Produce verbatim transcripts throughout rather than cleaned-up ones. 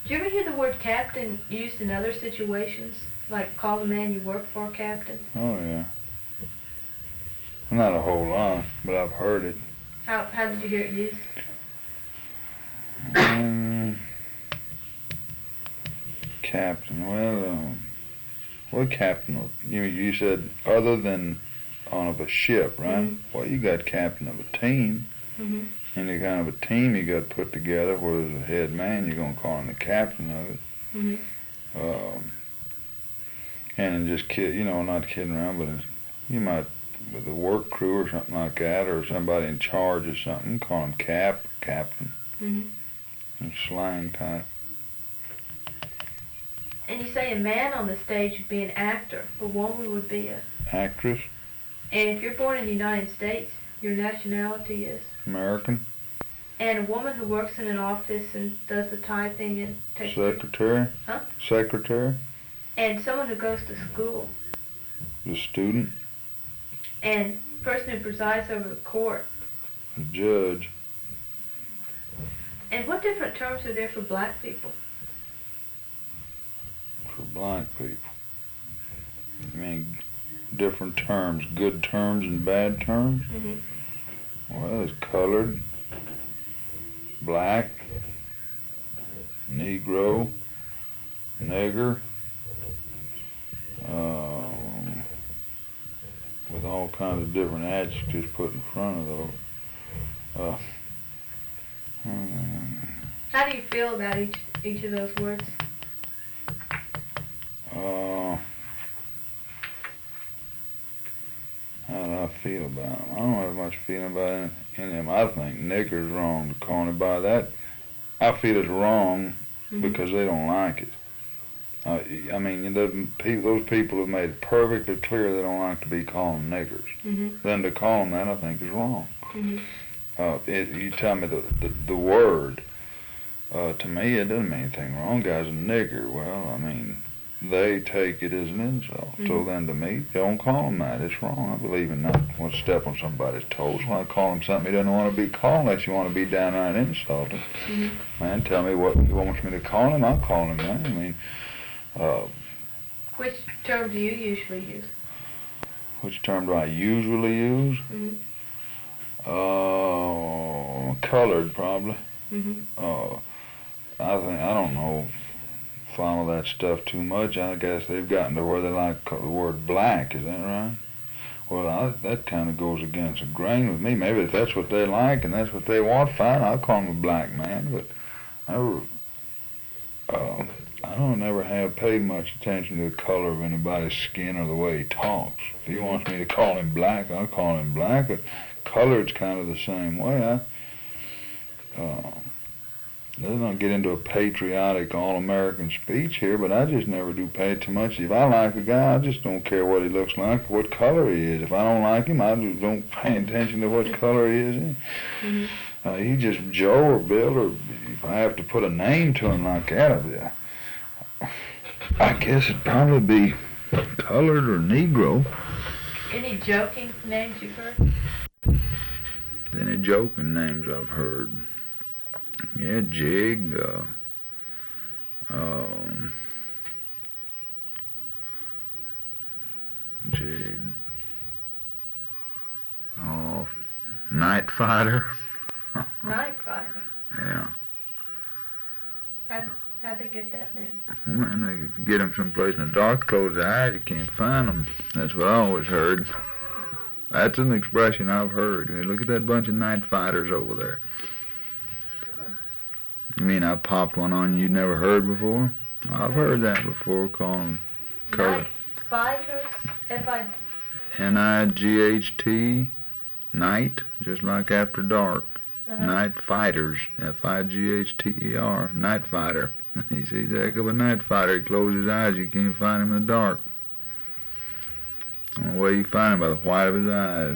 Do you ever hear the word captain used in other situations? Like call the man you work for captain? Oh, yeah. Not a whole lot, but I've heard it. How how did you hear it used? Um, captain, well, um, what captain? You you said other than on of a ship, right? Mm-hmm. Well, you got captain of a team. Mm-hmm. Any kind of a team you got put together where there's a head man, you're going to call him the captain of it. Mm-hmm. Um, and just kid, you know, not kidding around, but it's, you might, with a work crew or something like that, or somebody in charge of something, call him cap, captain. Mm-hmm. It's slang type. And you say a man on the stage would be an actor. A woman would be a... Actress. And if you're born in the United States, your nationality is? American. And a woman who works in an office and does the typing and takes... Secretary. Huh? Secretary. And someone who goes to school. The student. And the person who presides over the court. The judge. And what different terms are there for black people? For black people. I mean, different terms, good terms and bad terms. Mm-hmm. Well, it's colored, black, Negro, nigger, um, with all kinds of different adjectives put in front of those. Uh, hmm. How do you feel about each each of those words? Uh, how do I feel about them? I don't have much feeling about any, any of them. I think nigger's wrong to call it by that. I feel it's wrong mm-hmm. because they don't like it. Uh, I mean, those people, those people have made it perfectly clear they don't like to be called niggers. Mm-hmm. Then to call them that, I think, is wrong. Mm-hmm. Uh, it, you tell me the, the, the word, uh, to me, it doesn't mean anything wrong. Guy's a nigger. Well, I mean, they take it as an insult. Mm-hmm. So then to me, don't call him that. It's wrong. I believe in not one step on somebody's toes. When I call him something he doesn't want to be called unless you want to be downright insulted. Mm-hmm. Man, tell me what he wants me to call him. I'll call him that. I mean, uh, which term do you usually use? Which term do I usually use? Mm-hmm. Uh, colored probably. Mm-hmm. Uh, I think I don't know. Follow that stuff too much. I guess they've gotten to where they like the word black. Is that right? Well, I, that kind of goes against the grain with me. Maybe if that's what they like and that's what they want, fine. I'll call him a black man. But I never, uh, I don't never have paid much attention to the color of anybody's skin or the way he talks. If he wants me to call him black, I'll call him black. But colored's kind of the same way. I, uh, Let's not get into a patriotic all-American speech here, but I just never do pay too much. If I like a guy, I just don't care what he looks like, what color he is. If I don't like him, I just don't pay attention to what color he is. Mm-hmm. Uh, he just Joe or Bill, or if I have to put a name to him like that, I'd be, I guess it'd probably be colored or Negro. Any joking names you've heard? Any joking names I've heard? Yeah, Jig, uh, um, Jig, oh, Night Fighter. Night Fighter? Yeah. How'd, how'd they get that name? Well, they could get him someplace in the dark, close their eyes, you can't find them. That's what I always heard. That's an expression I've heard. Hey, look at that bunch of night fighters over there. You mean I popped one on you you'd never heard before? I've heard that before, calling color. Night fighters? F I N I G H T, night, just like after dark. Uh-huh. Night fighters, F I G H T E R, night fighter. He sees a heck of a night fighter. He closes his eyes, you can't find him in the dark. The only way you find him by the white of his eyes.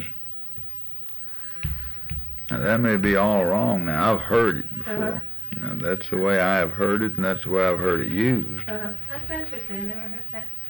Now that may be all wrong now. I've heard it before. Uh-huh. Now, that's the way I have heard it, and that's the way I've heard it used. Uh-huh. That's interesting. I never heard that.